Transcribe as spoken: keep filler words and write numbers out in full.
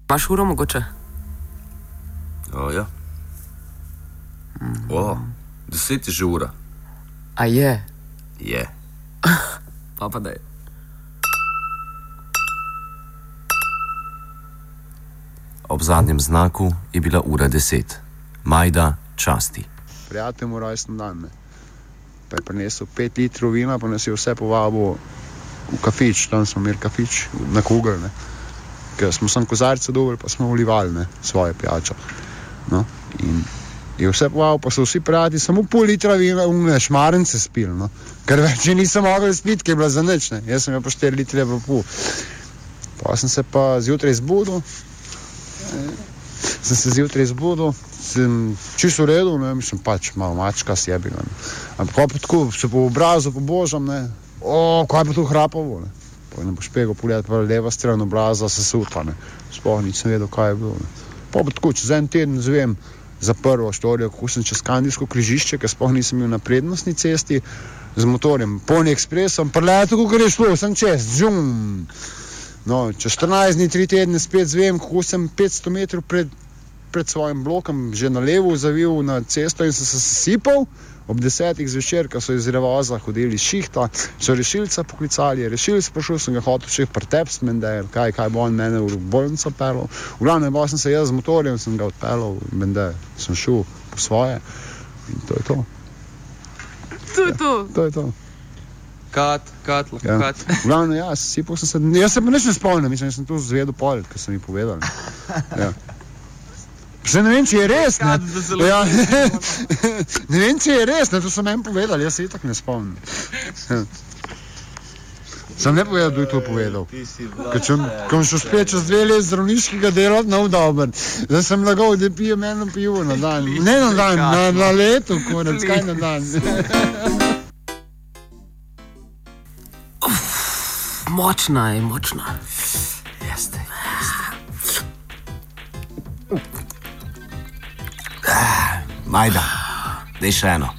Imaš uro mogoče? O, ja. O, deset je že ura. A je? Je. Pa pa daj. Ob zadnjem znaku je bila ura deset. Majda časti. Prijatelj mu rojsten dan, ne. Pa je prinesel pet litrov vina, pa nas je vse povabil v kafič, tam smo imeli kafič na Kugel, ne. Ker smo sem kozarce dobili, pa smo ulivali, ne, svoje pijačo. No, in je vse povabil, pa so vsi prijatelji samo pol litra vina, umne šmarence spili, no. Ker več nisem mogel spiti, ker je bila za nič, ne. Jaz sem jo pa štiri litre pa pol. Pa sem se pa zjutraj zbudil, sem se zjutraj zbudil, sem čisto v redu, ne, mislim pač malo mačka sjebila, ne. Ampak ko pa tako se po obrazu pobožam, ne, o, kaj pa tu hrapavo, ne. Pa ne bo špegel pogledati, pa leva stran obraza se suta, ne. Sploh nisem vedel, kaj je bilo, ne. Pa pa tako, čez en teden zvem za prvo štorijo, kako sem čez Kandijsko križišče, ker sploh nisem bil na prednostni cesti, z motorjem, polni ekspresom, preleto, kako je šlo, sem čez, žum. No, čez štirinajst dni, tri tedne spet zvem, kako sem petsto metrov pred, pred svojim blokom že na levo zavil na cesto in sem se sipal. Ob desetih zvečer, ko so iz Revoza hodili šihta, so rešilca poklicali, je rešilc prišel, sem ga hotel še pretepst, menda, kaj, kaj bo on mene v bolnico pelal. V glavnem, bo sem se jaz z motorjem, sem ga odpelal, menda, sem šel po svoje in to je to. To je to. Ja, to je to. Kat, kat, lahko Ja. kat. V glavnem, ja, sipal sem se, jaz se pa nič ne spomnim, mislim, jaz sem to zvedel polet, ko so mi povedali. Ja. Še ne vem, če je res, ne. Ja. Ne vem, če je res, ne, to so meni povedali, jaz se itak ne spomnim. Ja. Sem ne povedal, kdo je to povedal. Ker če bom šel spet čez dve let zdravniškega delati, no dober. Zdaj sem lagal, da pijem eno pivo na dan. Ne na dan, na, na leto, konec, kaj na dan. Močna je, močna. Jeste, jeste. Majda, daj še eno.